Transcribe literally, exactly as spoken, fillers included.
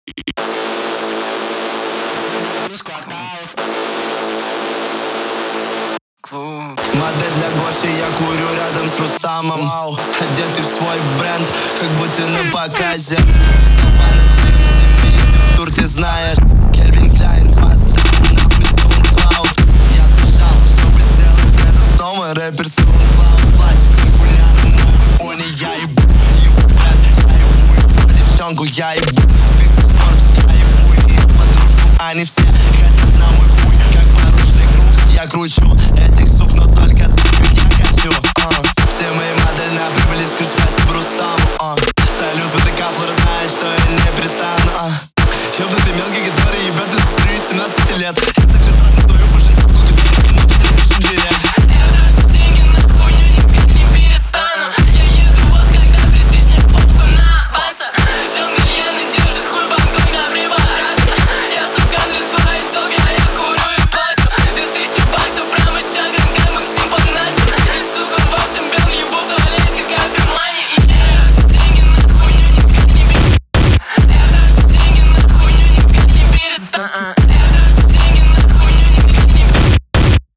Модель для Гоши, я курю рядом с Рустамом. Вау, одетый в свой бренд, как будто на показе. Ты в тур, ты знаешь. Кельвин Кляйн, фаст, нахуй SoundCloud. Я сбежал, чтобы сделать это снова. Рэпер SoundCloud плачет, нихуя на новом фоне. Я ебу его бренд, я ебу его девчонку, я ебу список Forbes, я ебу их подружку. Они все хотят на мой хуй, как порочный круг. Я кручу этих сук, но только так, как я хочу. uh.